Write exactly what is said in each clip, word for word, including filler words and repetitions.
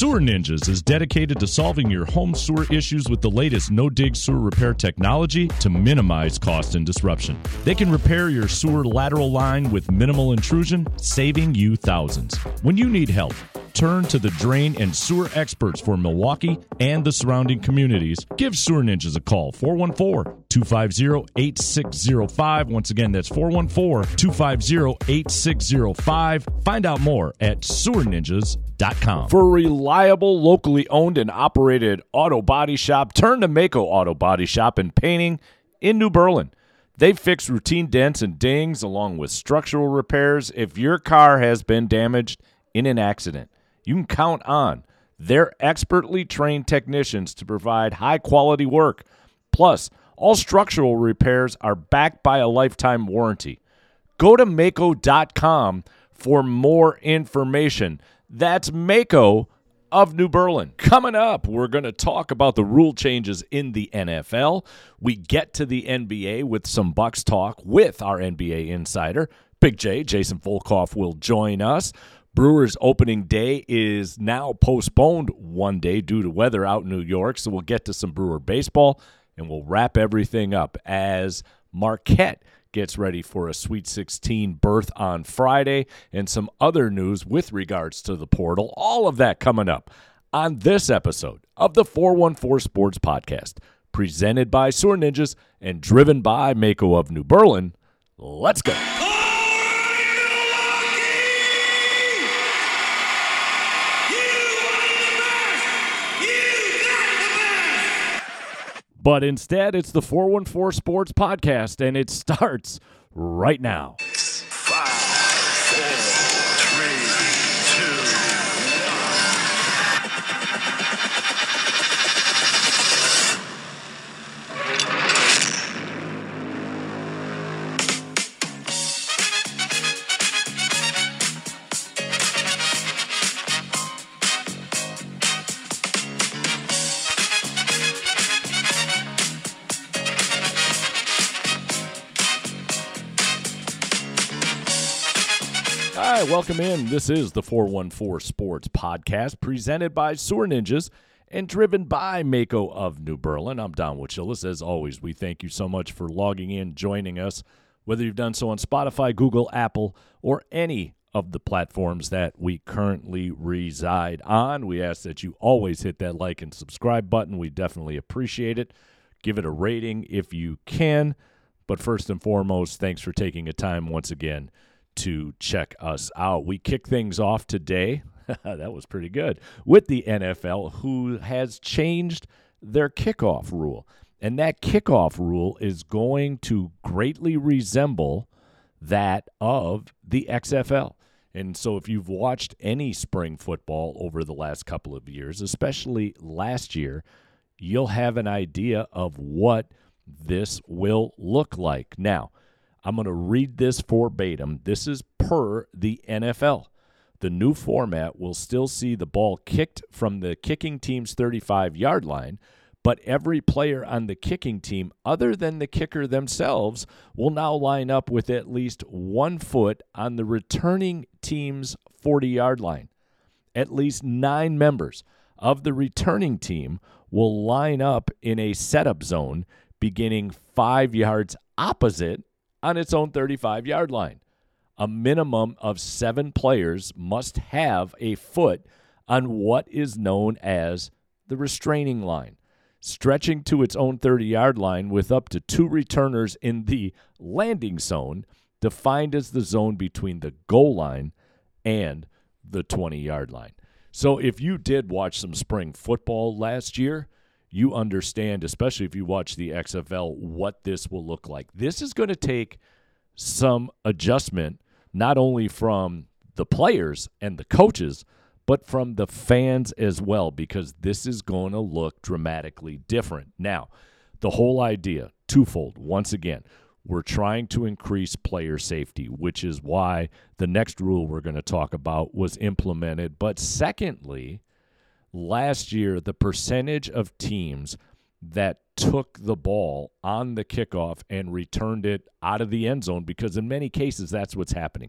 Sewer Ninjas is dedicated to solving your home sewer issues with the latest no-dig sewer repair technology to minimize cost and disruption. They can repair your sewer lateral line with minimal intrusion, saving you thousands. When you need help, turn to the drain and sewer experts for Milwaukee and the surrounding communities. Give Sewer Ninjas a call, four one four, two five zero, eight six zero five. Once again, that's four one four, two five zero, eight six zero five. Find out more at sewer ninjas dot com. For a reliable, locally owned and operated auto body shop, turn to Mako Auto Body Shop and Painting in New Berlin. They fix routine dents and dings along with structural repairs. If your car has been damaged in an accident, you can count on their expertly trained technicians to provide high-quality work. Plus, all structural repairs are backed by a lifetime warranty. Go to Mako dot com for more information. That's Mako of New Berlin. Coming up, we're going to talk about the rule changes in the N F L. We get to the N B A with some Bucks talk with our N B A insider. Big J, Jason Volkov, will join us. Brewers opening day is now postponed one day due to weather out in New York, so we'll get to some Brewer baseball, and we'll wrap everything up as Marquette gets ready for a Sweet sixteen berth on Friday, and some other news with regards to the portal. All of that coming up on this episode of the four one four Sports Podcast, presented by Sewer Ninjas and driven by Mako of New Berlin. Let's go. But instead, it's the four one four Sports Podcast, and it starts right now. Five, four, three, two, All right, welcome in. This is the four one four Sports Podcast, presented by Sewer Ninjas and driven by Mako of New Berlin. I'm Don Wachillis. As always, we thank you so much for logging in, joining us, whether you've done so on Spotify, Google, Apple, or any of the platforms that we currently reside on. We ask that you always hit that like and subscribe button. We definitely appreciate it. Give it a rating if you can. But first and foremost, thanks for taking a time once again to check us out. We kick things off today. That was pretty good. With the N F L, who has changed their kickoff rule. And that kickoff rule is going to greatly resemble that of the X F L. And so if you've watched any spring football over the last couple of years, especially last year, you'll have an idea of what this will look like. Now, I'm going to read this verbatim. This is per the N F L. The new format will still see the ball kicked from the kicking team's thirty-five-yard line, but every player on the kicking team other than the kicker themselves will now line up with at least one foot on the returning team's forty-yard line. At least nine members of the returning team will line up in a setup zone beginning five yards opposite on its own thirty-five-yard line. A minimum of seven players must have a foot on what is known as the restraining line, stretching to its own thirty-yard line with up to two returners in the landing zone, defined as the zone between the goal line and the twenty-yard line. So if you did watch some spring football last year, you understand, especially if you watch the X F L, what this will look like. This is going to take some adjustment, not only from the players and the coaches, but from the fans as well, because this is going to look dramatically different. Now, the whole idea, twofold. Once again, we're trying to increase player safety, which is why the next rule we're going to talk about was implemented. But secondly, last year, the percentage of teams that took the ball on the kickoff and returned it out of the end zone, because in many cases that's what's happening.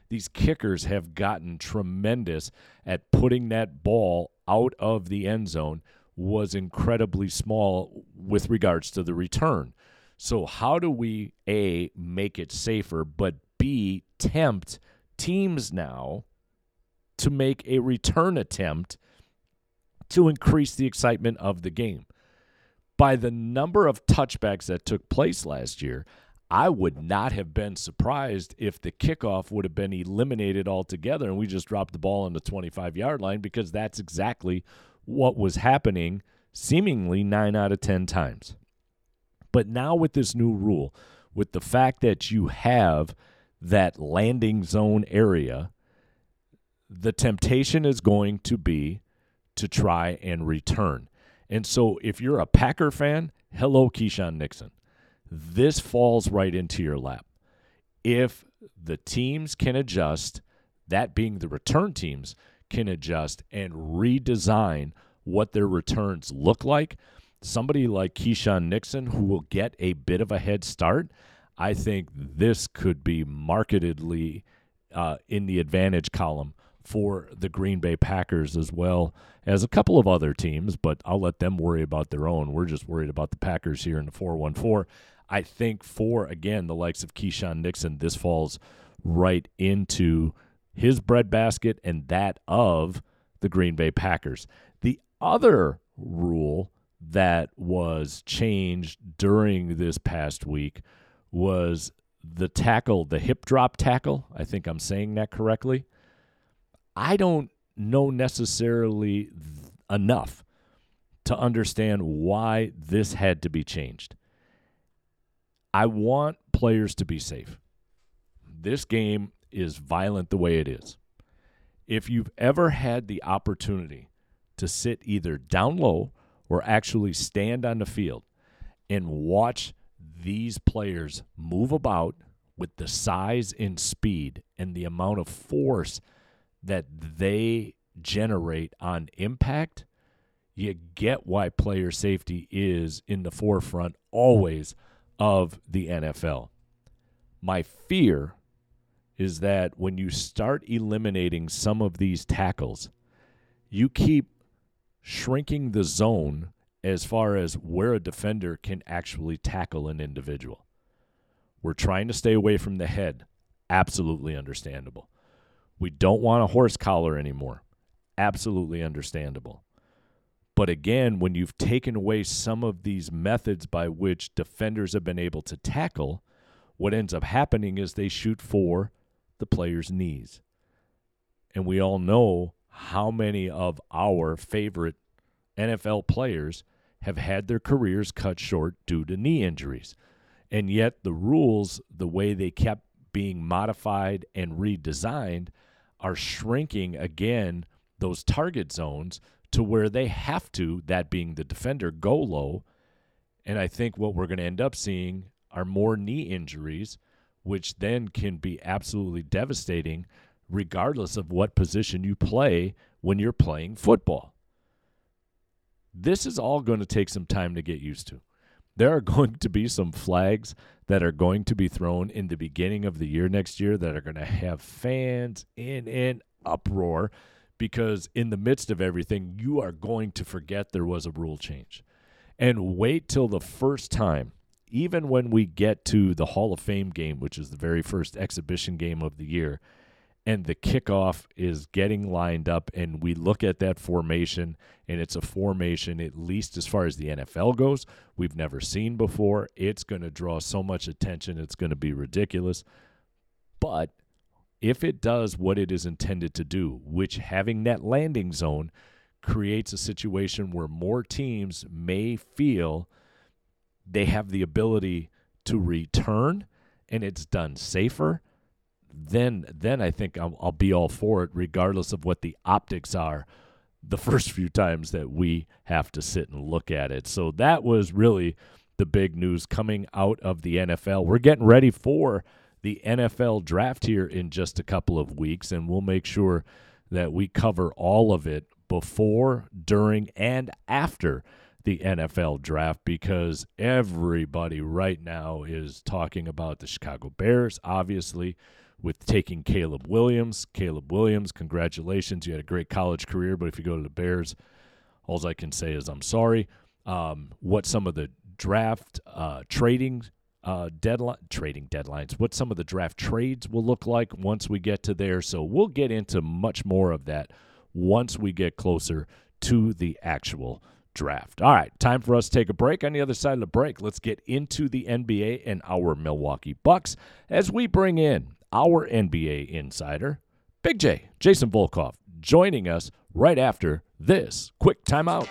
These kickers have gotten tremendous at putting that ball out of the end zone was incredibly small with regards to the return. So how do we, A, make it safer, but B, tempt teams now to make a return attempt to increase the excitement of the game? By the number of touchbacks that took place last year, I would not have been surprised if the kickoff would have been eliminated altogether and we just dropped the ball on the twenty-five-yard line, because that's exactly what was happening seemingly nine out of ten times. But now with this new rule, with the fact that you have that landing zone area, the temptation is going to be to try and return. And so if you're a Packer fan, hello, Keyshawn Nixon. This falls right into your lap. If the teams can adjust, that being the return teams can adjust and redesign what their returns look like, somebody like Keyshawn Nixon, who will get a bit of a head start, I think this could be markedly uh, in the advantage column for the Green Bay Packers, as well as a couple of other teams, but I'll let them worry about their own. We're just worried about the Packers here in the four one four. I think for, again, the likes of Keyshawn Nixon, this falls right into his breadbasket and that of the Green Bay Packers. The other rule that was changed during this past week was the tackle, the hip drop tackle. I think I'm saying that correctly. I don't know necessarily th- enough to understand why this had to be changed. I want players to be safe. This game is violent the way it is. If you've ever had the opportunity to sit either down low or actually stand on the field and watch these players move about with the size and speed and the amount of force that they generate on impact, you get why player safety is in the forefront always of the N F L. My fear is that when you start eliminating some of these tackles, you keep shrinking the zone as far as where a defender can actually tackle an individual. We're trying to stay away from the head. Absolutely understandable. We don't want a horse collar anymore. Absolutely understandable. But again, when you've taken away some of these methods by which defenders have been able to tackle, what ends up happening is they shoot for the player's knees. And we all know how many of our favorite N F L players have had their careers cut short due to knee injuries. And yet the rules, the way they kept being modified and redesigned, are shrinking, again, those target zones to where they have to, that being the defender, go low. And I think what we're going to end up seeing are more knee injuries, which then can be absolutely devastating regardless of what position you play when you're playing football. This is all going to take some time to get used to. There are going to be some flags that are going to be thrown in the beginning of the year next year that are going to have fans in an uproar, because in the midst of everything, you are going to forget there was a rule change. And wait till the first time, even when we get to the Hall of Fame game, which is the very first exhibition game of the year, and the kickoff is getting lined up, and we look at that formation, and it's a formation, at least as far as the N F L goes, we've never seen before. It's going to draw so much attention, it's going to be ridiculous. But if it does what it is intended to do, which having that landing zone creates a situation where more teams may feel they have the ability to return and it's done safer, then then I think I'll, I'll be all for it, regardless of what the optics are the first few times that we have to sit and look at it. So that was really the big news coming out of the N F L. We're getting ready for the N F L draft here in just a couple of weeks, and we'll make sure that we cover all of it before, during, and after the N F L draft, because everybody right now is talking about the Chicago Bears, obviously, with taking Caleb Williams. Caleb Williams, congratulations. You had a great college career, but if you go to the Bears, all I can say is I'm sorry. Um, what some of the draft uh, trading uh, deadline trading deadlines, what some of the draft trades will look like once we get to there. So we'll get into much more of that once we get closer to the actual draft. All right, time for us to take a break. On the other side of the break, let's get into the N B A and our Milwaukee Bucks as we bring in our N B A insider, Big J, Jason Volkov, joining us right after this quick timeout.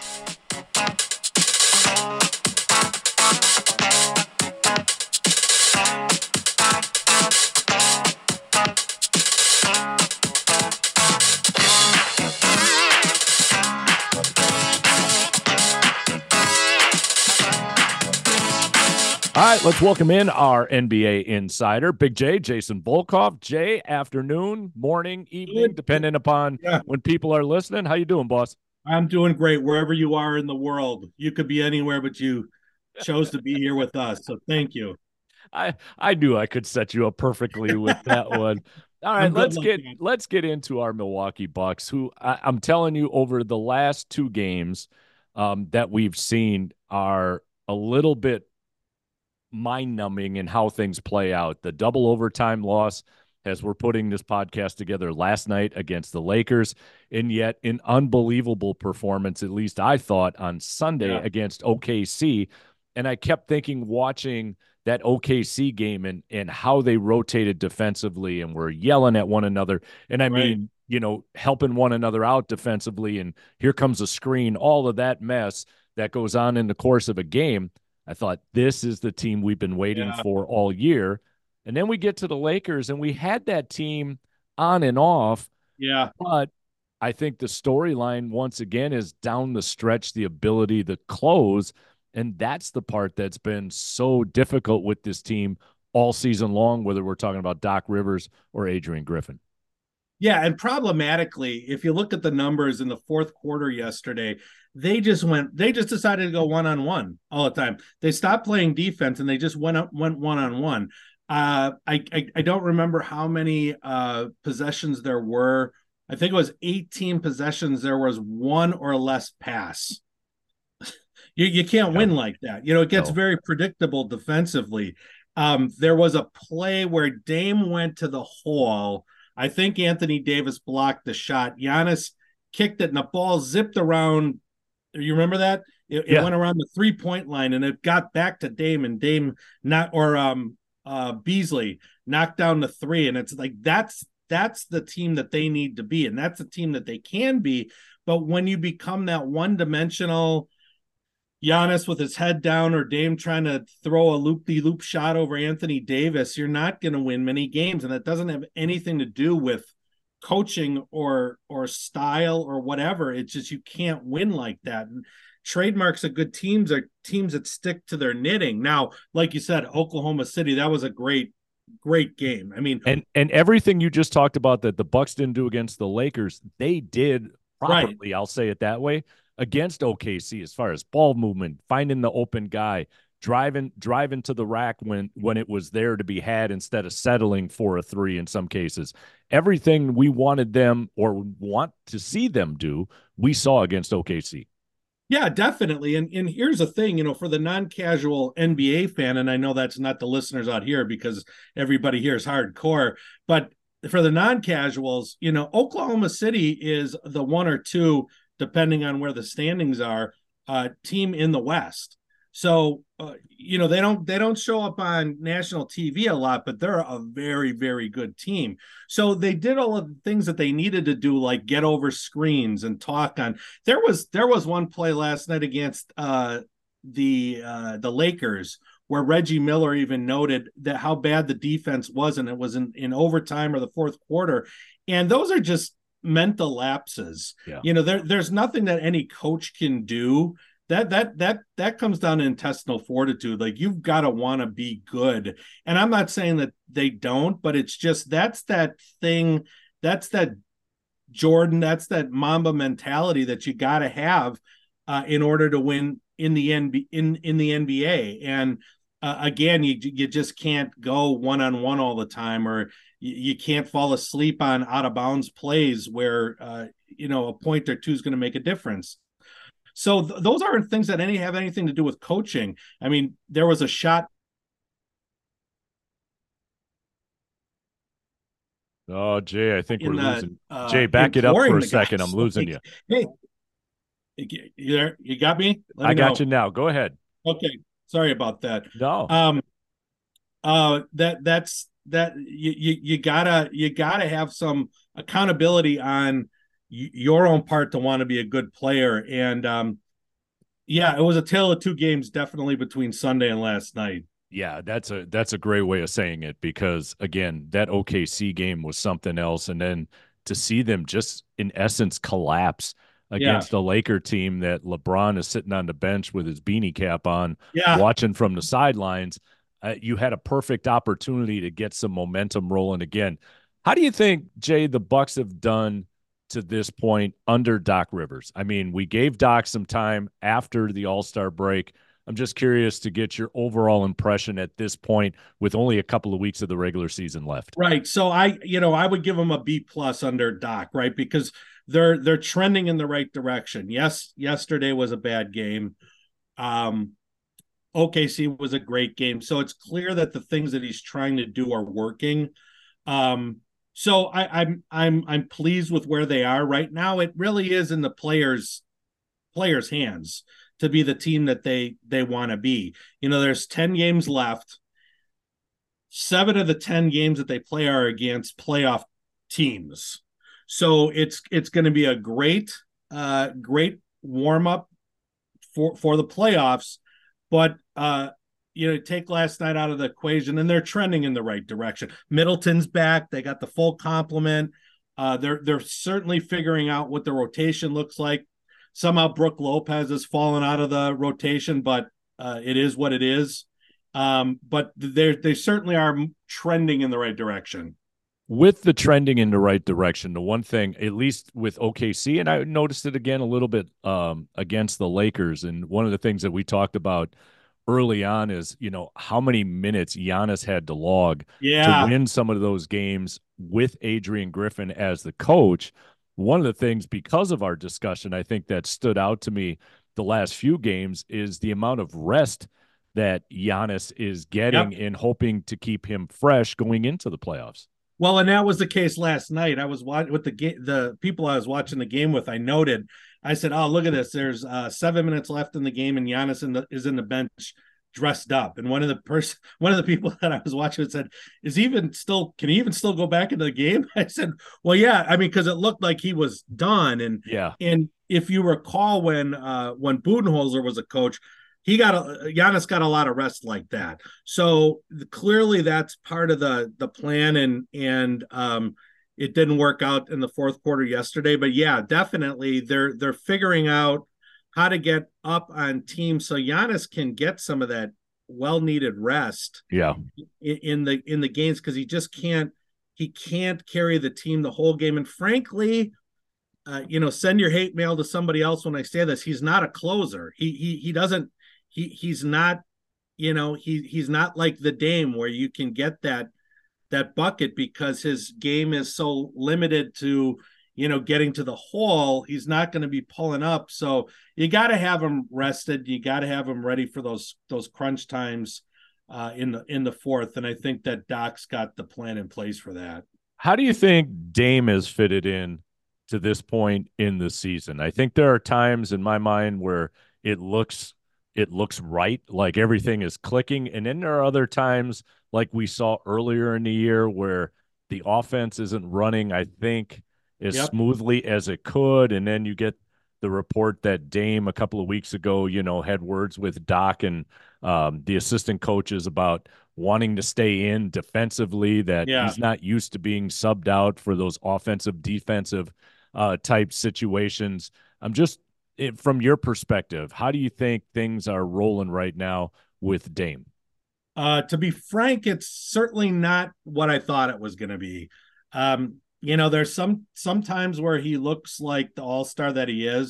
All right, let's welcome in our N B A insider, Big J, Jason Volkov. Jay, afternoon, morning, evening, depending upon yeah. when people are listening. How you doing, boss? I'm doing great wherever you are in the world. You could be anywhere, but you chose to be here with us, so thank you. I I knew I could set you up perfectly with that one. All right, let's get man. let's get into our Milwaukee Bucks, who I, I'm telling you, over the last two games um, that we've seen are a little bit mind-numbing in how things play out. The double overtime loss, as we're putting this podcast together last night against the Lakers, and yet an unbelievable performance, at least I thought, on Sunday yeah. against O K C. And I kept thinking, watching that O K C game and, and how they rotated defensively and were yelling at one another. And I right. mean, you know, helping one another out defensively. And here comes a screen, all of that mess that goes on in the course of a game. I thought, this is the team we've been waiting yeah. for all year. And then we get to the Lakers, and we had that team on and off. Yeah. But I think the storyline, once again, is down the stretch, the ability to close. And that's the part that's been so difficult with this team all season long, whether we're talking about Doc Rivers or Adrian Griffin. Yeah, and problematically, if you look at the numbers in the fourth quarter yesterday, they just went, they just decided to go one-on-one all the time. They stopped playing defense, and they just went up, went one-on-one. Uh, I, I, I don't remember how many uh, possessions there were. I think it was eighteen possessions. There was one or less pass. you, you can't no. win like that. You know, it gets no. very predictable defensively. Um, there was a play where Dame went to the hole. I think Anthony Davis blocked the shot. Giannis kicked it, and the ball zipped around. You remember that? It, yeah. it went around the three-point line, and it got back to Dame, and Dame not or um uh Beasley knocked down the three. And it's like that's that's the team that they need to be, and that's the team that they can be. But when you become that one-dimensional Giannis with his head down, or Dame trying to throw a loop-de-loop shot over Anthony Davis, you're not going to win many games. And that doesn't have anything to do with coaching or or style or whatever. It's just you can't win like that. And trademarks of good teams are teams that stick to their knitting. Now, like you said, Oklahoma City, that was a great, great game. I mean, and and everything you just talked about that the Bucks didn't do against the Lakers, they did properly. Right. I'll say it that way. Against O K C, as far as ball movement, finding the open guy, driving driving to the rack when when it was there to be had instead of settling for a three in some cases. Everything we wanted them or want to see them do, we saw against O K C. Yeah, definitely. And and here's the thing, you know, for the non-casual N B A fan, and I know that's not the listeners out here because everybody here is hardcore, but for the non-casuals, you know, Oklahoma City is the one or two, depending on where the standings are, uh, team in the West. So, uh, you know, they don't they don't show up on national T V a lot, but they're a very, very good team. So they did all of the things that they needed to do, like get over screens and talk on. There was there was one play last night against uh, the uh, the Lakers where Reggie Miller even noted that how bad the defense was, and it was in, in overtime or the fourth quarter. And those are just mental lapses. Yeah. You know, there there's nothing that any coach can do. That that that that comes down to intestinal fortitude. Like, you've got to want to be good. And I'm not saying that they don't, but it's just that's that thing, that's that Jordan, that's that Mamba mentality that you got to have uh, in order to win in the N B A in in the N B A. And uh, again, you you just can't go one on one all the time, or you, you can't fall asleep on out of bounds plays where uh, you know a point or two is going to make a difference. So th- those aren't things that any have anything to do with coaching. I mean, there was a shot. Oh, Jay, I think we're in the, losing. uh, Jay, back it up for imploring a the second. guys, I'm losing like, you. Hey, you there? You got me? Let me I got know. you now. Go ahead. Okay, sorry about that. No. Um, uh, that that's that you, you you gotta you gotta have some accountability on y- your own part to want to be a good player. And um, yeah, it was a tale of two games, definitely between Sunday and last night. Yeah, that's a that's a great way of saying it, because again, that O K C game was something else, and then to see them just in essence collapse Yeah, against a Laker team that LeBron is sitting on the bench with his beanie cap on, yeah. watching from the sidelines, uh, you had a perfect opportunity to get some momentum rolling again. How do you think, Jay, the Bucks have done to this point under Doc Rivers? I mean, we gave Doc some time after the All-Star break. I'm just curious to get your overall impression at this point with only a couple of weeks of the regular season left. Right. So I, you know, I would give them a B plus under Doc, right? Because they're they're trending in the right direction. Yes, yesterday was a bad game. Um, O K C was a great game. So it's clear that the things that he's trying to do are working. Um, so I, I'm I'm I'm pleased with where they are right now. It really is in the players players' hands to be the team that they they want to be. You know, there's ten games left. Seven of the ten games that they play are against playoff teams. So it's it's going to be a great uh great warm up for for the playoffs, but uh you know, take last night out of the equation and they're trending in the right direction. Middleton's back, they got the full complement. Uh they're they're certainly figuring out what the rotation looks like. Somehow Brooke Lopez has fallen out of the rotation, but uh, it is what it is. Um, but they they certainly are trending in the right direction. With the trending in the right direction, the one thing, at least with O K C, and I noticed it again a little bit um, against the Lakers, and one of the things that we talked about early on is, you know, how many minutes Giannis had to log to Yeah. win some of those games with Adrian Griffin as the coach. One of the things, because of our discussion, I think that stood out to me the last few games is the amount of rest that Giannis is getting Yep. and hoping to keep him fresh going into the playoffs. Well, and that was the case last night. I was watching with the game, the people I was watching the game with. I noted, I said, "Oh, look at this! There's uh, seven minutes left in the game, and Giannis in the, is in the bench, dressed up." And one of the person, one of the people that I was watching said, "Is he even still? Can he even still go back into the game?" I said, "Well, yeah. I mean, because it looked like he was done." And Yeah, and if you recall, when uh, when Budenholzer was a coach, he got a Giannis got a lot of rest like that. So clearly that's part of the the plan, and and um it didn't work out in the fourth quarter yesterday. But yeah, definitely they're they're figuring out how to get up on teams so Giannis can get some of that well needed rest yeah. in, in the in the games, because he just can't he can't carry the team the whole game. And frankly, uh, you know, send your hate mail to somebody else when I say this. He's not a closer. He he he doesn't he he's not, you know, he he's not like the Dame where you can get that that bucket because his game is so limited to, you know, getting to the hole. He's not going to be pulling up. So you got to have him rested. You got to have him ready for those those crunch times uh, in the in the fourth. And I think that Doc's got the plan in place for that. How do you think Dame has fitted in to this point in the season? I think there are times in my mind where it looks it looks right, like everything is clicking, and then there are other times like we saw earlier in the year where the offense isn't running, I think, as Yep. smoothly as it could, and then you get the report that Dame a couple of weeks ago, you know, had words with Doc and um, the assistant coaches about wanting to stay in defensively, that Yeah. he's not used to being subbed out for those offensive, defensive uh, type situations. I'm just, it, from your perspective, how do you think things are rolling right now with Dame? Uh, to be frank, it's certainly not what I thought it was going to be. Um, you know, there's some sometimes where he looks like the all-star that he is,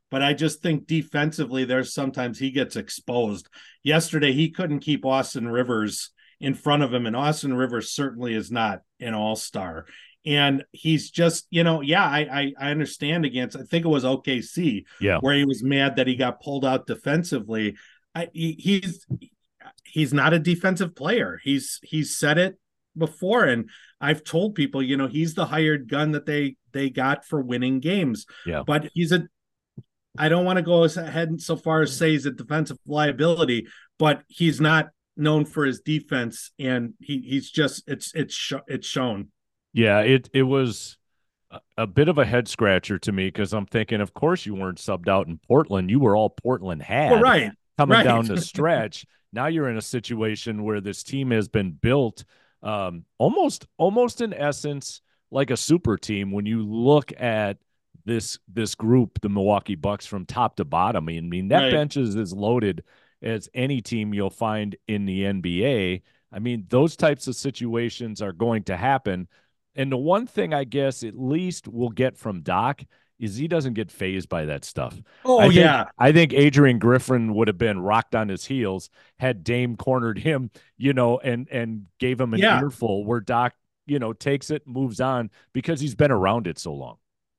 but I just think defensively, there's sometimes he gets exposed. Yesterday, he couldn't keep Austin Rivers in front of him, and Austin Rivers certainly is not an all-star. And he's just, you know, yeah, I, I I understand against, I think it was O K C, Yeah. where he was mad that he got pulled out defensively. I, he, he's he's not a defensive player. He's he's said it before, and I've told people, you know, he's the hired gun that they they got for winning games. Yeah. But he's a, I don't want to go ahead so far as say he's a defensive liability, but he's not known for his defense, and he he's just it's it's sh- it's shown. Yeah, it it was a, a bit of a head scratcher to me because I'm thinking, of course, you weren't subbed out in Portland. You were all Portland had Well, right, coming right. down the stretch. Now you're in a situation where this team has been built um, almost almost in essence like a super team when you look at this this group, the Milwaukee Bucks, from top to bottom. I mean, that Right. bench is as loaded as any team you'll find in the N B A. I mean, those types of situations are going to happen. And the one thing I guess at least we'll get from Doc is he doesn't get phased by that stuff. Oh, I think, yeah. I think Adrian Griffin would have been rocked on his heels had Dame cornered him, you know, and and gave him an Yeah. earful where Doc, you know, takes it, moves on because he's been around it so long.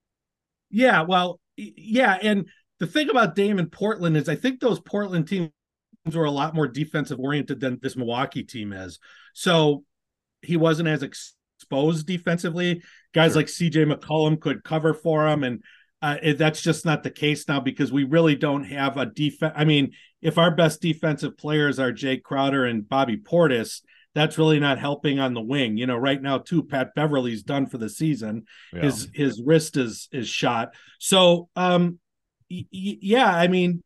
Yeah, well, yeah, and the thing about Dame in Portland is I think those Portland teams were a lot more defensive oriented than this Milwaukee team is. So he wasn't as exposed defensively. Guys Sure. like C J McCollum could cover for him, and uh, it, that's just not the case now because we really don't have a defense. I mean, if our best defensive players are Jay Crowder and Bobby Portis, that's really not helping on the wing. You know, right now too, Pat Beverly's done for the season. Yeah. His his wrist is is shot. So um, y- y- yeah, I mean,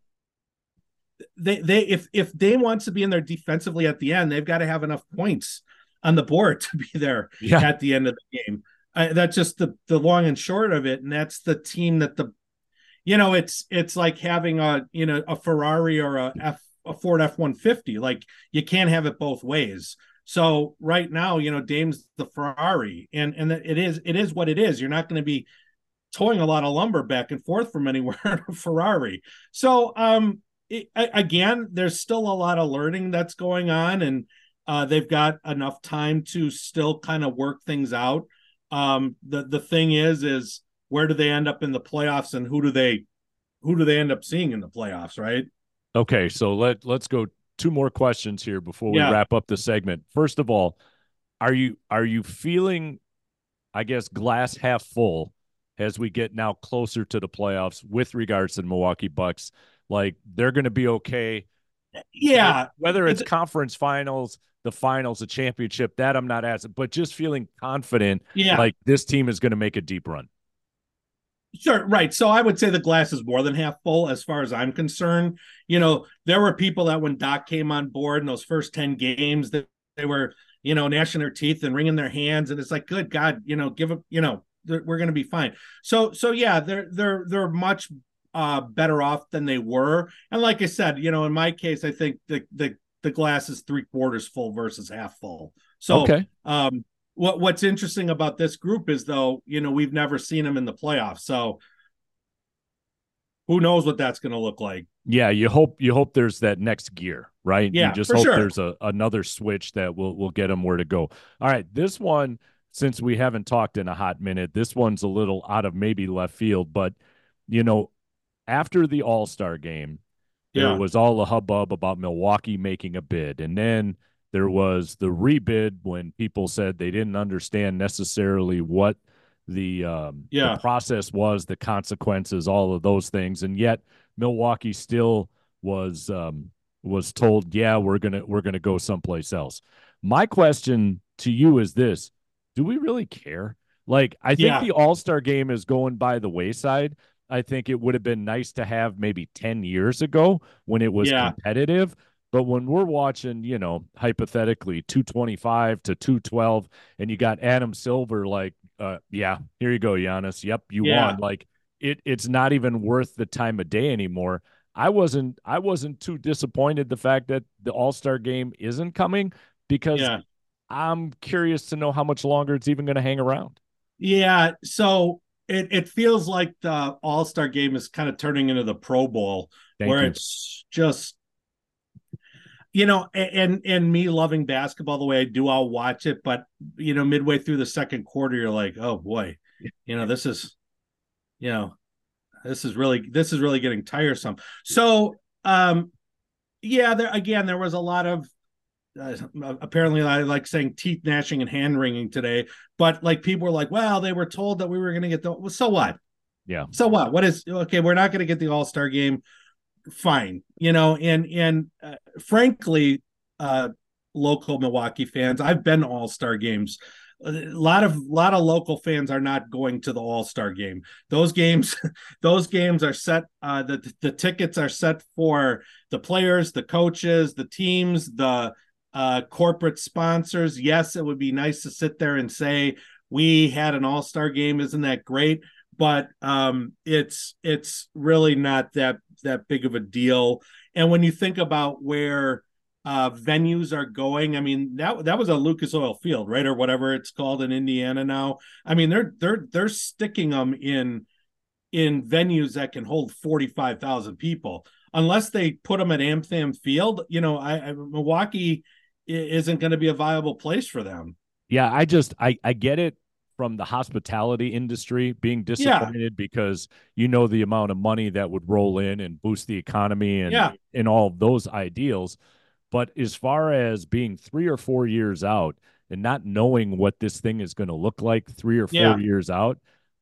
they they if if Dame wants to be in there defensively at the end, they've got to have enough points on the board to be there Yeah. at the end of the game. Uh, that's just the the long and short of it, and that's the team that the, you know, it's it's like having a you know a Ferrari or a F a Ford F one fifty. Like you can't have it both ways. So right now, you know, Dame's the Ferrari, and and it is it is what it is. You're not going to be towing a lot of lumber back and forth from anywhere in a Ferrari. So um, it, again, there's still a lot of learning that's going on, and uh, they've got enough time to still kind of work things out. Um, the the thing is, is where do they end up in the playoffs, and who do they who do they end up seeing in the playoffs, right? Okay, so let let's go two more questions here before we Yeah. wrap up the segment. First of all, are you are you feeling, I guess, glass half full as we get now closer to the playoffs with regards to the Milwaukee Bucks? Like they're going to be okay. Yeah, Whether it's, It's- conference finals, the finals, the championship, that I'm not asking, but just feeling confident, yeah. like this team is going to make a deep run. Sure, right. So I would say the glass is more than half full as far as I'm concerned. You know, there were people that when Doc came on board in those first ten games, that they were, you know, gnashing their teeth and wringing their hands. And it's like, good God, you know, give up, you know, we're going to be fine. So, so yeah, they're, they're, they're much uh, better off than they were. And like I said, you know, in my case, I think the, the, the glass is three quarters full versus half full. So, Okay. um, What what's interesting about this group is though, you know, we've never seen them in the playoffs. So who knows what that's going to look like. Yeah, you hope you hope there's that next gear, right? Yeah, you just for hope sure. there's a another switch that will will get them where to go. All right, this one, since we haven't talked in a hot minute, this one's a little out of maybe left field, but you know, after the All-Star game, there Yeah. was all a hubbub about Milwaukee making a bid, and then there was the rebid when people said they didn't understand necessarily what the um, Yeah. the process was, the consequences, all of those things, and yet Milwaukee still was um, was told, yeah, we're gonna we're gonna go someplace else. My question to you is this: do we really care? Like, I think Yeah. the All-Star game is going by the wayside. I think it would have been nice to have maybe ten years ago when it was Yeah. competitive. But when we're watching, you know, hypothetically two twenty-five to two twelve, and you got Adam Silver, like, uh, yeah, here you go, Giannis. Yep, you Yeah. won. Like, it, it's not even worth the time of day anymore. I wasn't, I wasn't too disappointed the fact that the All-Star game isn't coming because Yeah. I'm curious to know how much longer it's even going to hang around. Yeah. So it, it feels like the All-Star game is kind of turning into the Pro Bowl, Thank where you. it's just, you know, and and me loving basketball the way I do, I'll watch it, but you know, midway through the second quarter, you're like, oh boy, you know, this is, you know, this is really this is really getting tiresome. So, um, yeah, there again, there was a lot of uh, apparently I like saying teeth gnashing and hand wringing today, but like people were like, well, they were told that we were going to get the well, so what? Yeah. So what? What is okay? We're not going to get the All-Star game. Fine, you know, and and uh, frankly, uh, local Milwaukee fans, I've been to All-Star games. A lot of lot of local fans are not going to the All-Star game. Those games, those games are set. Uh, the the tickets are set for the players, the coaches, the teams, the uh, corporate sponsors. Yes, it would be nice to sit there and say we had an All-Star game. Isn't that great? But um, it's it's really not that that big of a deal. And when you think about where uh, venues are going, I mean that that was a Lucas Oil Field, right, or whatever it's called in Indiana now. I mean they're they're they're sticking them in in venues that can hold forty-five thousand people, unless they put them at Amtham Field. You know, I, I Milwaukee isn't going to be a viable place for them. Yeah, I just I I get it from the hospitality industry being disappointed yeah. because you know the amount of money that would roll in and boost the economy and yeah. and all of those ideals. But as far as being three or four years out and not knowing what this thing is going to look like three or four yeah. years out,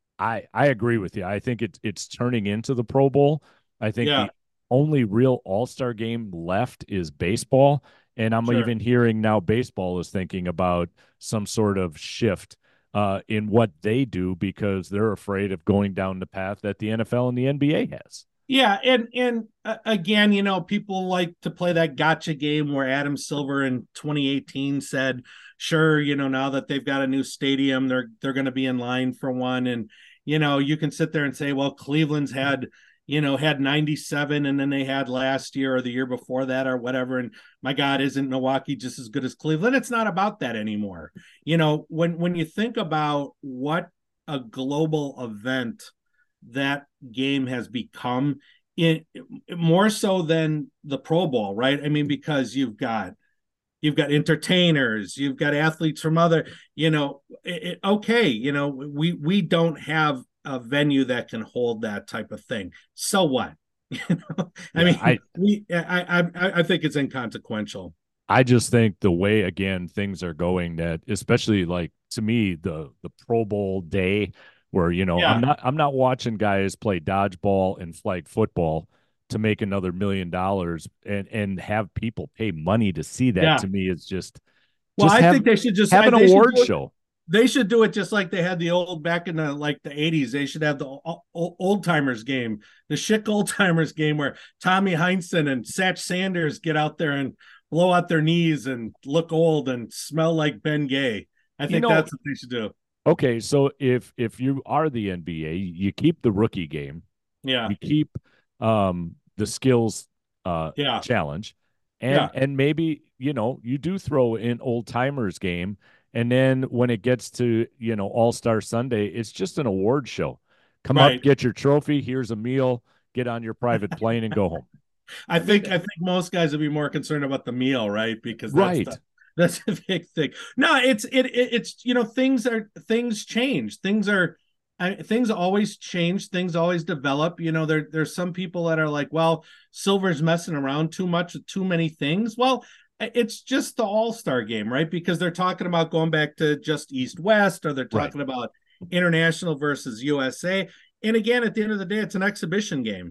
I I agree with you. I think it's it's turning into the Pro Bowl. I think yeah. the only real All-Star game left is baseball. And I'm sure. even hearing now baseball is thinking about some sort of shift Uh, in what they do because they're afraid of going down the path that the N F L and the N B A has. Yeah, and and uh, again, you know, people like to play that gotcha game where Adam Silver in twenty eighteen said, "Sure, you know, now that they've got a new stadium, they're they're going to be in line for one." And you know, you can sit there and say, "Well, Cleveland's had." you know, had ninety-seven and then they had last year or the year before that or whatever. And my God, isn't Milwaukee just as good as Cleveland? It's not about that anymore. You know, when, when you think about what a global event that game has become, it, more so than the Pro Bowl, right? I mean, because you've got, you've got entertainers, you've got athletes from other, you know, it, it, okay, you know, we, we don't have a venue that can hold that type of thing. So what? You know, I yeah, mean, I, we, I, I, I think it's inconsequential. I just think the way, again, things are going that, especially like to me, the, the Pro Bowl day where, you know, yeah. I'm not, I'm not watching guys play dodgeball and flag football to make another million dollars and, and have people pay money to see that. Yeah. To me is just, well, just I have, think they should just have an award show. They should do it just like they had the old back in the like the eighties. They should have the old timers game, the Schick old timers game, where Tommy Heinsohn and Satch Sanders get out there and blow out their knees and look old and smell like Ben Gay. I think you know, that's what they should do. Okay, so if if you are the N B A, you keep the rookie game, yeah, you keep um, the skills uh, yeah. challenge, and yeah. and maybe you know you do throw in old timers game. And then when it gets to, you know, All-Star Sunday, it's just an award show. Come right. up, get your trophy. Here's a meal. Get on your private plane and go home. I think I think most guys would be more concerned about the meal, right? Because that's right. the, that's a big thing. No, it's it, it it's you know things are things change. Things are I, things always change. Things always develop. You know, there there's some people that are like, well, Silver's messing around too much with too many things. Well. It's just the All-Star game, right? Because they're talking about going back to just East-West, or they're talking right. about international versus U S A. And again, at the end of the day, it's an exhibition game.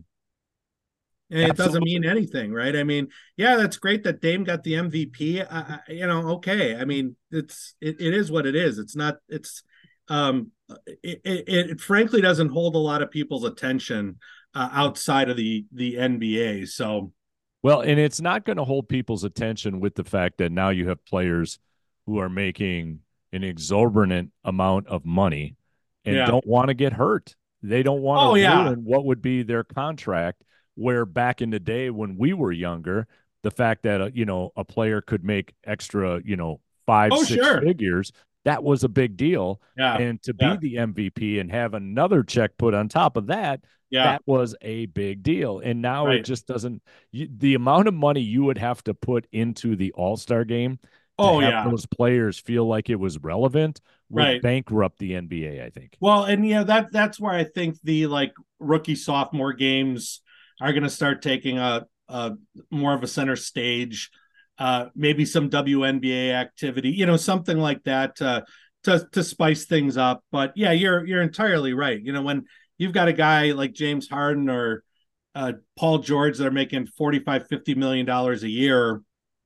And Absolutely. It doesn't mean anything, right? I mean, yeah, that's great that Dame got the M V P. I, I, you know, okay. I mean, it's it, it is what it is. It's not. It's um, it, it, it frankly doesn't hold a lot of people's attention uh, outside of the the N B A. So. Well, and it's not going to hold people's attention with the fact that now you have players who are making an exorbitant amount of money and yeah. don't want to get hurt. They don't want oh, to yeah. ruin what would be their contract, where back in the day when we were younger, the fact that, uh, you know, a player could make extra, you know, five, oh, six sure. figures, that was a big deal. Yeah. And to be yeah. the M V P and have another check put on top of that, yeah. that was a big deal. And now Right. it just doesn't you, the amount of money you would have to put into the All-Star game to Oh, have yeah. those players feel like it was relevant would Right. bankrupt the N B A, I think. Well, and yeah, that that's where I think the like rookie sophomore games are going to start taking a, a more of a center stage. Uh, maybe some W N B A activity, you know, something like that uh, to to spice things up. But yeah, you're you're entirely right. You know, when you've got a guy like James Harden or uh, Paul George that are making forty-five, fifty million dollars a year,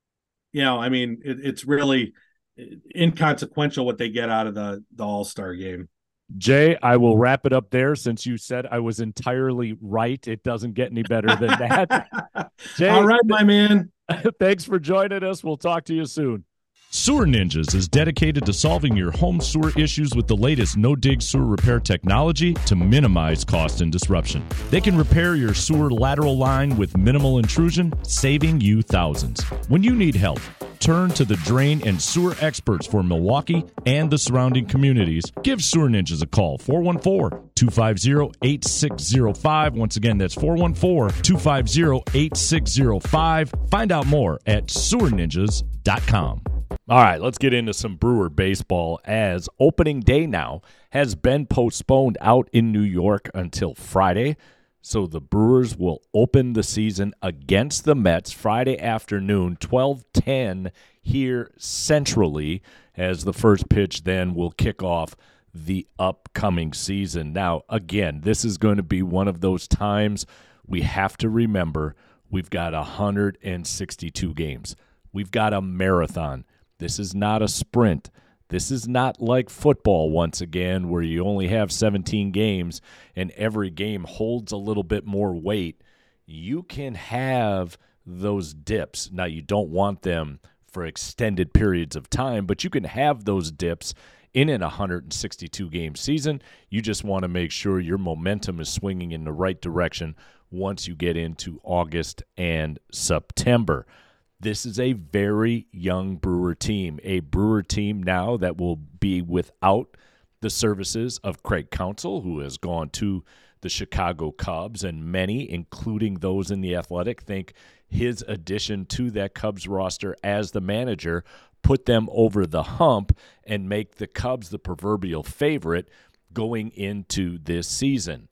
you know, I mean, it, it's really inconsequential what they get out of the the All-Star game. Jay, I will wrap it up there since you said I was entirely right. It doesn't get any better than that. Jay, all right, my man. Thanks for joining us. We'll talk to you soon. Sewer Ninjas is dedicated to solving your home sewer issues with the latest no-dig sewer repair technology to minimize cost and disruption. They can repair your sewer lateral line with minimal intrusion, saving you thousands. When you need help, turn to the drain and sewer experts for Milwaukee and the surrounding communities. Give Sewer Ninjas a call, four one four, two five zero, eight six zero five. Once again, that's four one four, two five zero, eight six zero five. Find out more at sewer ninjas dot com. All right, let's get into some Brewer baseball as opening day now has been postponed out in New York until Friday. So the Brewers will open the season against the Mets Friday afternoon, twelve ten here centrally, as the first pitch then will kick off the upcoming season. Now, again, this is going to be one of those times we have to remember we've got one hundred sixty-two games. We've got a marathon. This is not a sprint. This is not like football, once again, where you only have seventeen games and every game holds a little bit more weight. You can have those dips. Now, you don't want them for extended periods of time, but you can have those dips in an one hundred sixty-two game season. You just want to make sure your momentum is swinging in the right direction once you get into August and September. This is a very young Brewer team, a Brewer team now that will be without the services of Craig Counsell, who has gone to the Chicago Cubs, and many, including those in The Athletic, think his addition to that Cubs roster as the manager put them over the hump and make the Cubs the proverbial favorite going into this season.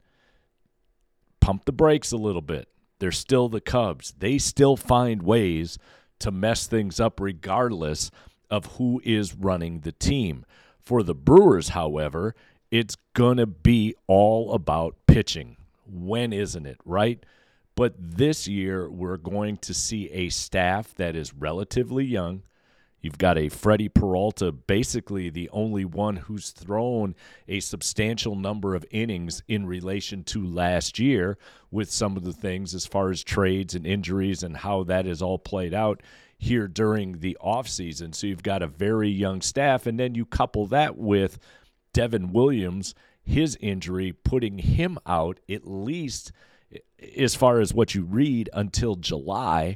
Pump the brakes a little bit. They're still the Cubs. They still find ways to mess things up regardless of who is running the team. For the Brewers, however, it's going to be all about pitching. When isn't it, right? But this year, we're going to see a staff that is relatively young. You've got a Freddie Peralta, basically the only one who's thrown a substantial number of innings in relation to last year, with some of the things as far as trades and injuries and how that is all played out here during the offseason. So you've got a very young staff, and then you couple that with Devin Williams, his injury, putting him out at least as far as what you read until July.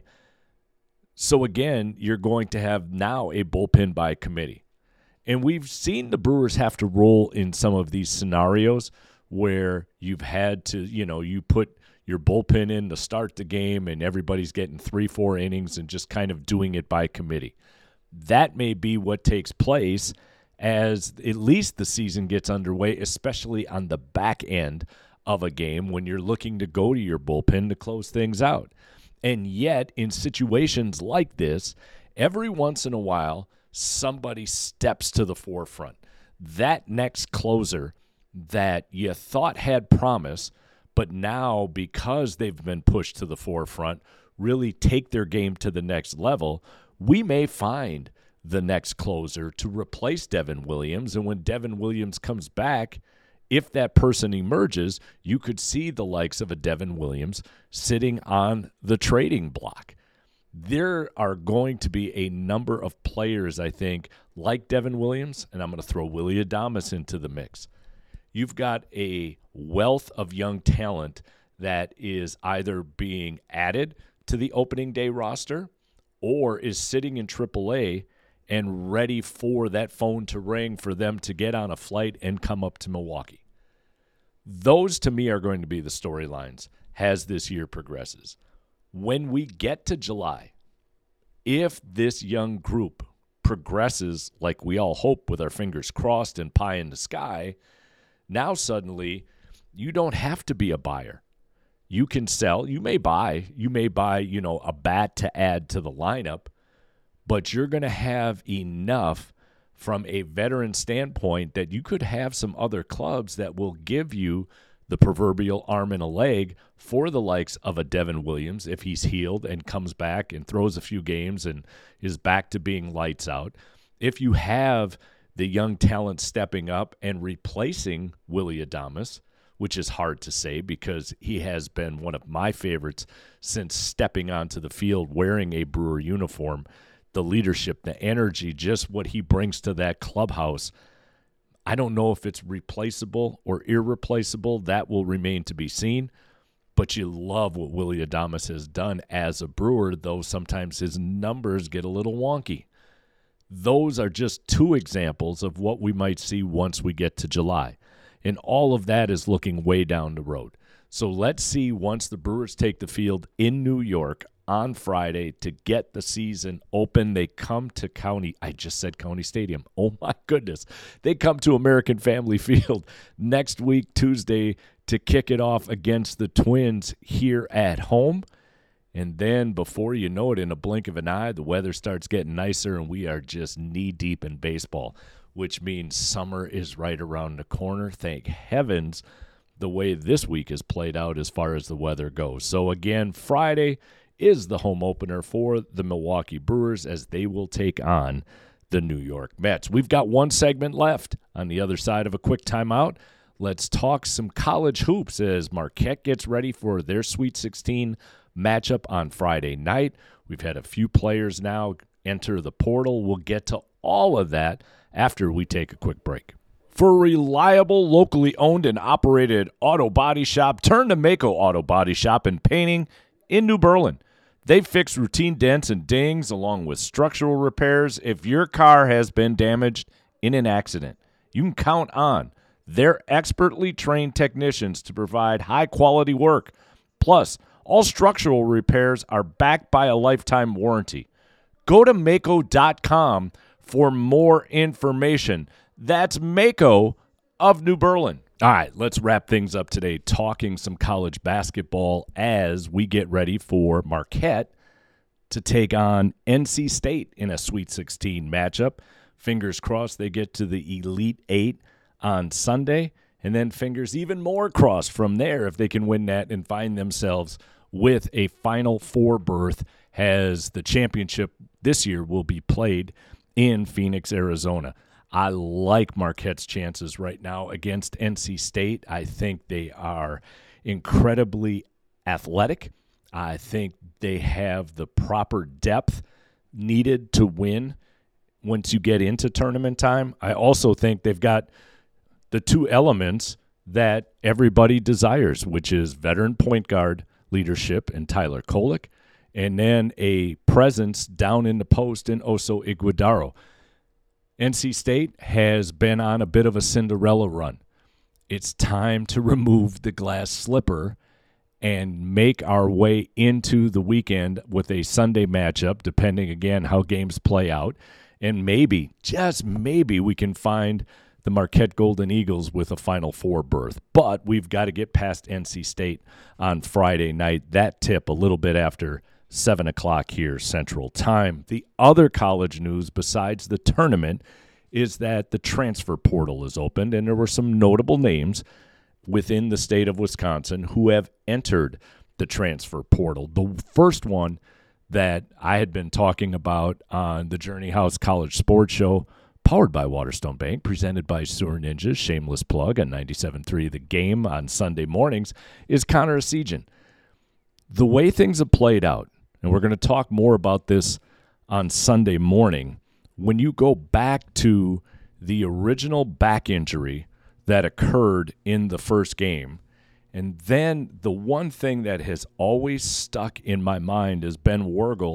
So, again, you're going to have now a bullpen by committee. And we've seen the Brewers have to roll in some of these scenarios where you've had to, you know, you put your bullpen in to start the game and everybody's getting three, four innings and just kind of doing it by committee. That may be what takes place as at least the season gets underway, especially on the back end of a game when you're looking to go to your bullpen to close things out. And yet, in situations like this, every once in a while, somebody steps to the forefront. That next closer that you thought had promise, but now, because they've been pushed to the forefront, really take their game to the next level, we may find the next closer to replace Devin Williams. And when Devin Williams comes back, if that person emerges, you could see the likes of a Devin Williams sitting on the trading block. There are going to be a number of players, I think, like Devin Williams, and I'm going to throw Willy Adames into the mix. You've got a wealth of young talent that is either being added to the opening day roster or is sitting in triple A and ready for that phone to ring for them to get on a flight and come up to Milwaukee. Those, to me, are going to be the storylines as this year progresses. When we get to July, if this young group progresses like we all hope with our fingers crossed and pie in the sky, now suddenly you don't have to be a buyer. You can sell. You may buy. You may buy, you know, a bat to add to the lineup, but you're going to have enough from a veteran standpoint that you could have some other clubs that will give you the proverbial arm and a leg for the likes of a Devin Williams if he's healed and comes back and throws a few games and is back to being lights out. If you have the young talent stepping up and replacing Willy Adames, which is hard to say because he has been one of my favorites since stepping onto the field wearing a Brewer uniform. The leadership, the energy, just what he brings to that clubhouse. I don't know if it's replaceable or irreplaceable. That will remain to be seen. But you love what Willy Adames has done as a Brewer, though sometimes his numbers get a little wonky. Those are just two examples of what we might see once we get to July. And all of that is looking way down the road. So let's see once the Brewers take the field in New York on Friday to get the season open. They come to County, I just said County Stadium. Oh my goodness. They come to American Family Field next week, Tuesday, to kick it off against the Twins here at home. And then before you know it, in a blink of an eye, the weather starts getting nicer and we are just knee-deep in baseball, which means summer is right around the corner. Thank heavens the way this week is played out as far as the weather goes. So again, Friday is the home opener for the Milwaukee Brewers as they will take on the New York Mets. We've got one segment left on the other side of a quick timeout. Let's talk some college hoops as Marquette gets ready for their Sweet sixteen matchup on Friday night. We've had a few players now enter the portal. We'll get to all of that after we take a quick break. For a reliable, locally owned and operated auto body shop, turn to Mako Auto Body Shop and Painting in New Berlin. They fix routine dents and dings along with structural repairs. If your car has been damaged in an accident, you can count on their expertly trained technicians to provide high-quality work. Plus, all structural repairs are backed by a lifetime warranty. Go to Mako dot com for more information. That's Mako of New Berlin. All right, let's wrap things up today talking some college basketball as we get ready for Marquette to take on N C State in a Sweet sixteen matchup. Fingers crossed they get to the Elite Eight on Sunday, and then fingers even more crossed from there if they can win that and find themselves with a Final Four berth as the championship this year will be played in Phoenix, Arizona. I like Marquette's chances right now against N C State. I think they are incredibly athletic. I think they have the proper depth needed to win once you get into tournament time. I also think they've got the two elements that everybody desires, which is veteran point guard leadership in Tyler Kolek, and then a presence down in the post in Oso Iguodaro. N C State has been on a bit of a Cinderella run. It's time to remove the glass slipper and make our way into the weekend with a Sunday matchup, depending, again, how games play out. And maybe, just maybe, we can find the Marquette Golden Eagles with a Final Four berth. But we've got to get past N C State on Friday night. That tip a little bit after seven o'clock here Central Time. The other college news besides the tournament is that the transfer portal is opened, and there were some notable names within the state of Wisconsin who have entered the transfer portal. The first one that I had been talking about on the Journey House College Sports Show, powered by Waterstone Bank, presented by Sewer Ninjas, shameless plug on ninety-seven point three The Game on Sunday mornings, is Connor Essegian. The way things have played out, and we're going to talk more about this on Sunday morning, when you go back to the original back injury that occurred in the first game, and then the one thing that has always stuck in my mind is Ben Wargel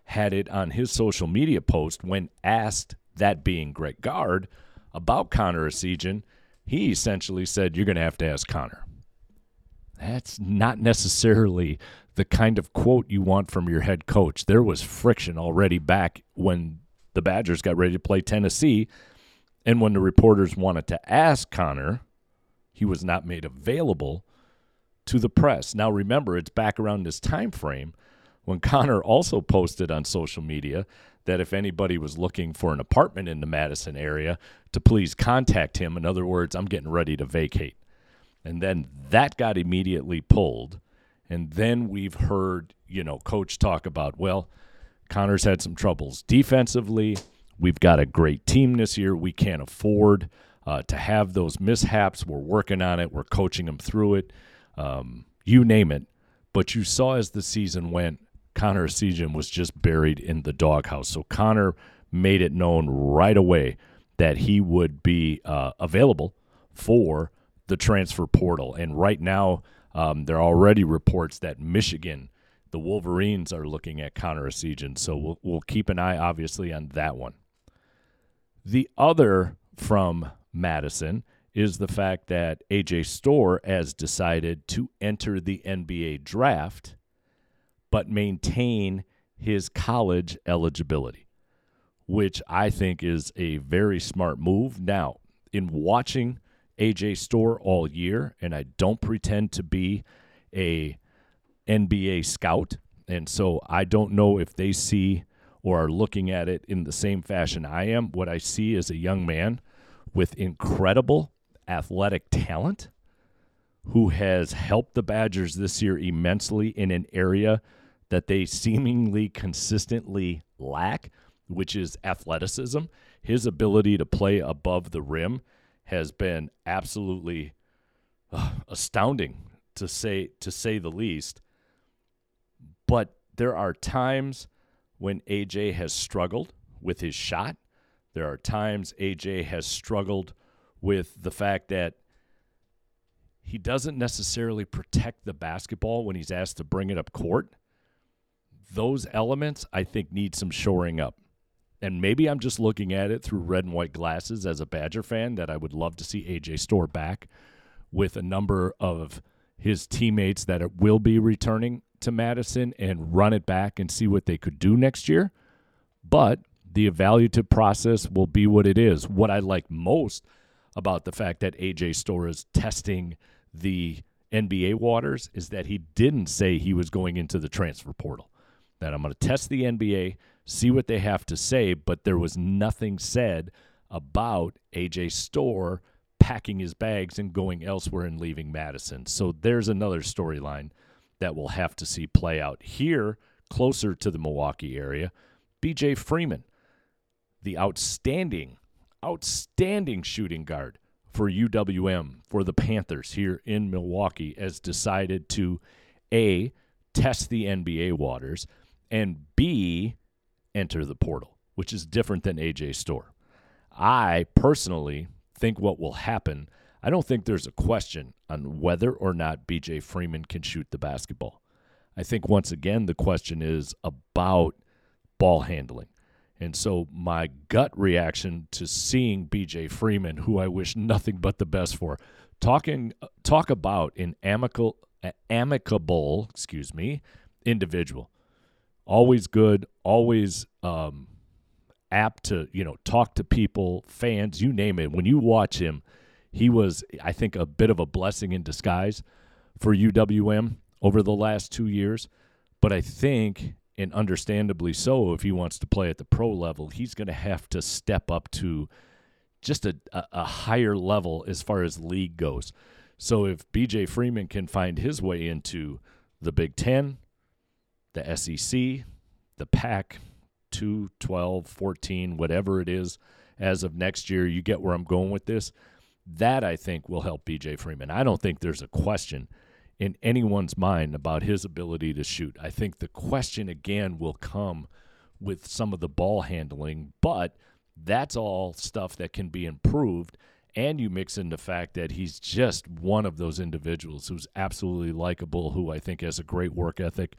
had it on his social media post when asked, that being Greg Gard, about Connor Essegian. He essentially said, you're going to have to ask Connor. That's not necessarily the kind of quote you want from your head coach. There was friction already back when the Badgers got ready to play Tennessee, and when the reporters wanted to ask Connor, he was not made available to the press. Now remember, it's back around this time frame when Connor also posted on social media that if anybody was looking for an apartment in the Madison area, to please contact him. In other words, I'm getting ready to vacate. And then that got immediately pulled. And then we've heard, you know, Coach talk about, well, Connor's had some troubles defensively. We've got a great team this year. We can't afford uh, to have those mishaps. We're working on it. We're coaching him through it. Um, you name it. But you saw as the season went, Connor Essegian was just buried in the doghouse. So Connor made it known right away that he would be uh, available for the transfer portal. And right now, um, there are already reports that Michigan, the Wolverines, are looking at Connor Essegian. So we'll, we'll keep an eye, obviously, on that one. The other from Madison is the fact that A J Storr has decided to enter the N B A draft but maintain his college eligibility, which I think is a very smart move. Now, in watching A J Storr all year, and I don't pretend to be a N B A scout, and so I don't know if they see or are looking at it in the same fashion I am. What I see is a young man with incredible athletic talent who has helped the Badgers this year immensely in an area that they seemingly consistently lack, which is athleticism. His ability to play above the rim has been absolutely uh, astounding, to say to say the least. But there are times when A J has struggled with his shot. There are times A J has struggled with the fact that he doesn't necessarily protect the basketball when he's asked to bring it up court. Those elements, I think, need some shoring up. And maybe I'm just looking at it through red and white glasses as a Badger fan, that I would love to see A J Storr back with a number of his teammates that will be returning to Madison and run it back and see what they could do next year. But the evaluative process will be what it is. What I like most about the fact that A J Storr is testing the N B A waters is that he didn't say he was going into the transfer portal. That I'm going to test the N B A, see what they have to say, but there was nothing said about A J Storr packing his bags and going elsewhere and leaving Madison. So there's another storyline that we'll have to see play out. Here, closer to the Milwaukee area, B J Freeman, the outstanding, outstanding shooting guard for U W M, for the Panthers here in Milwaukee, has decided to, A, test the N B A waters, and B, enter the portal, which is different than A J Storr. I personally think what will happen, I don't think there's a question on whether or not B J Freeman can shoot the basketball. I think, once again, the question is about ball handling. And so my gut reaction to seeing B J Freeman, who I wish nothing but the best for, talking talk about an amicable, amicable, excuse me, individual. Always good, always um, apt to, you know, talk to people, fans, you name it. When you watch him, he was, I think, a bit of a blessing in disguise for U W M over the last two years. But I think, and understandably so, if he wants to play at the pro level, he's going to have to step up to just a, a, a higher level as far as league goes. So if B J Freeman can find his way into the Big Ten, the S E C, the Pac two, twelve, fourteen, whatever it is, as of next year, you get where I'm going with this. That, I think, will help B J Freeman. I don't think there's a question in anyone's mind about his ability to shoot. I think the question, again, will come with some of the ball handling, but that's all stuff that can be improved. And you mix in the fact that he's just one of those individuals who's absolutely likable, who I think has a great work ethic,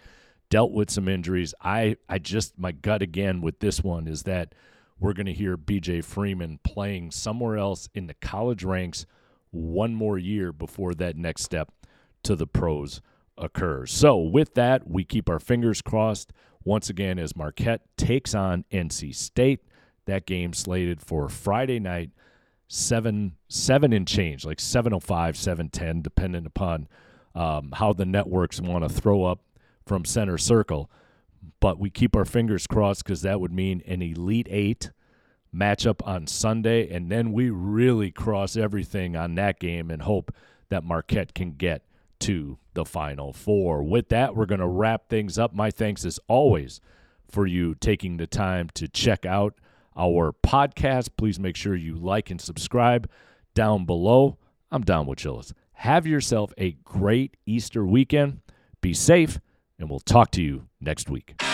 dealt with some injuries. I, I just, my gut again with this one is that we're going to hear B J Freeman playing somewhere else in the college ranks one more year before that next step to the pros occurs. So with that, we keep our fingers crossed once again as Marquette takes on N C State. That game slated for Friday night, seven seven and change, like seven oh five, seven ten, depending upon um, how the networks want to throw up from center circle. But we keep our fingers crossed because that would mean an Elite Eight matchup on Sunday, and then we really cross everything on that game and hope that Marquette can get to the Final Four. With that, we're going to wrap things up. My thanks as always for you taking the time to check out our podcast. Please make sure you like and subscribe down below. I'm Don Wachillis. Have yourself a great Easter weekend. Be safe, and we'll talk to you next week.